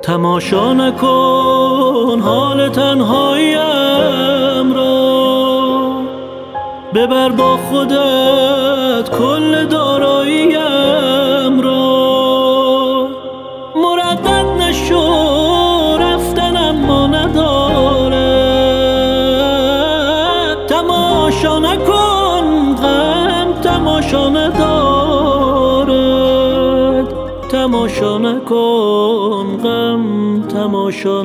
تماشا نکن حال تنهاییم را، ببر با خودت کل داراییم را. مردد نشو رفتن اما ندارد، تماشا نکن غم تماشا ندارد، تماشا نکن غم تماشا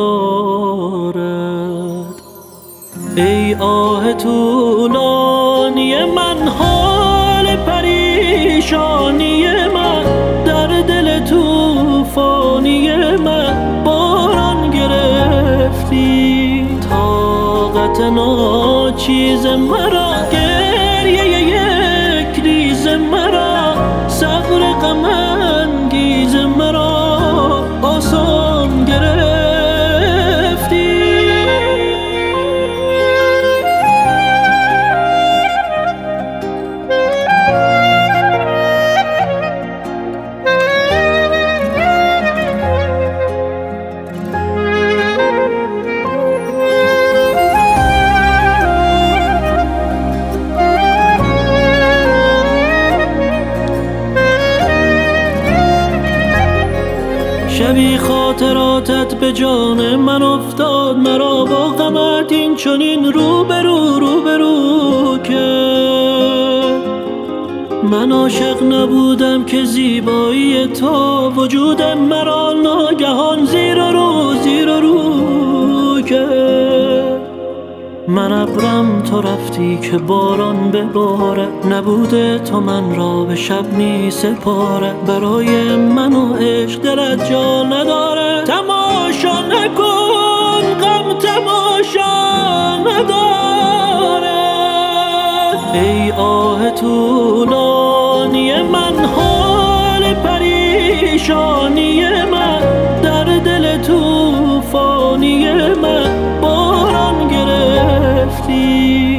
ندارد. ای آه طولانی من، حال پریشانی من، در دل طوفانی من باران گرفتی. طاقت ناچیز مرا، گریه یک ریز مرا، صبر غم انگیز مرا آسان گرفتی. شبی خاطراتت به جان من افتاد، مرا با غمت این چنین روبرو کرد. من عاشق نبودم که زیبایی تو وجود مرا ناگهان زیر و رو کرد. من ابرم تو رفتی که باران ببارد، نبوده تو من را به شب می سپارد. برای من و عشق دلت جا نداره، تماشا نکن غم تماشا نداره. ای آه طولانی من، حال پریشانی من، در دل طوفانی من باران گرفتی.